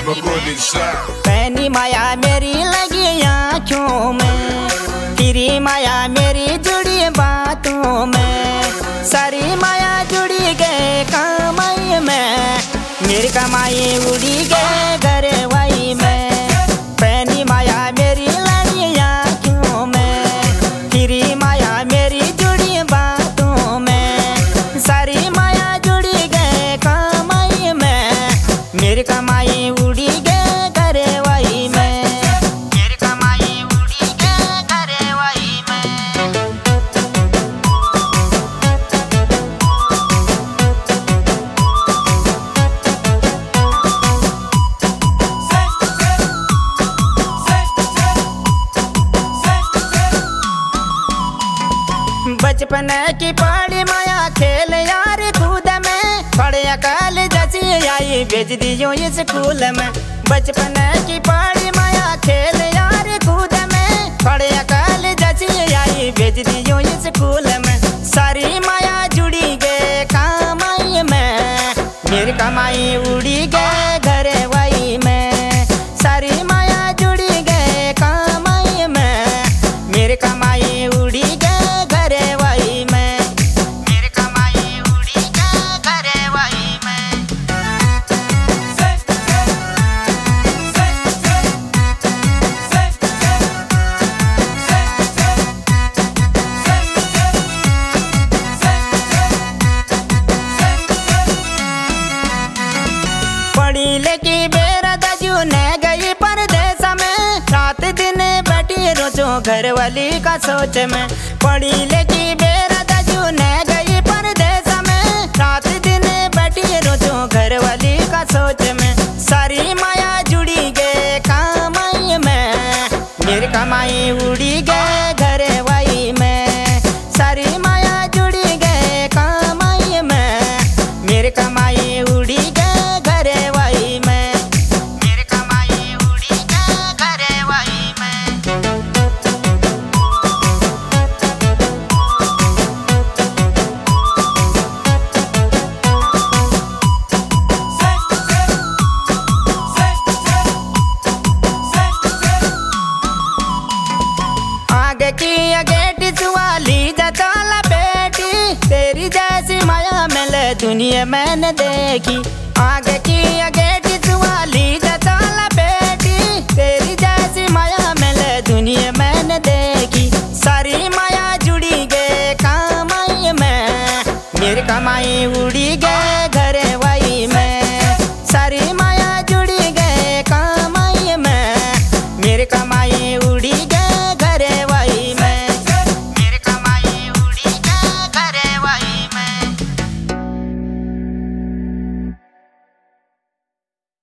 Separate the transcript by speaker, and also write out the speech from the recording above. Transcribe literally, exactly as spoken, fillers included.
Speaker 1: पहली माया मेरी लगी आँखों में, तेरी माया मेरी जुड़ी बातों में, सारी माया जुड़ी गए कमाई में, मेरी कमाई उड़ी गए घरवाई में। पहली माया मेरी लगी आँखों में, तेरी माया मेरी जुड़ी बातों में, सारी माया जुड़ी गए कमाई में, मेरी कमाई उड़ी गए घरवाई में, मेरी कमाई उड़ी गए घरवाई में। बचपन की पड़ी माया खेल यार कूद में, पढ़े अकाल जैसी आई भेज दियो इस स्कूल में। बचपन की पड़ी माया खेल यार कूद में, पढ़े अकाल जैसी आई भेज दियो इस स्कूल में, सारी माया जुड़ी गए कमाई में, मेरी कमाई उड़ी गए घरवाई में, सारी माया जुड़ी गए कमाई में, मेरी कमाई उड़ी गए घरवाई में, मेरी कमाई उड़ी गए घरवाई में। पढ़ी लिखी बेरा दाजू ने गई परदेस में, रात दिन बैठी रोचो घर वाली का सोच में। पढ़ी लिखी बेरा दाजू ने गई परदेस में, रात दिन बैठी रोचो घर वाली का सोच में, सारी माया जुड़ी गए कमाई में, मेरी कमाई उड़ी गए घरवाई में, सारी माया जुड़ी गए कमाई में, मेरी कमाई उड़ी गए घरवाई में, मेरी कमाई उड़ी गए घरवाई में। आगे की अगेटी सुवाली जताला बेटी, तेरी जैसी माया मिले दुनिया मैंने देखी। आगे की अगेटी सुवाली जताला बेटी, तेरी जैसी माया मिले दुनिया मैंने देखी, सारी माया जुड़ी गए कमाई में, मेरी कमाई उड़ी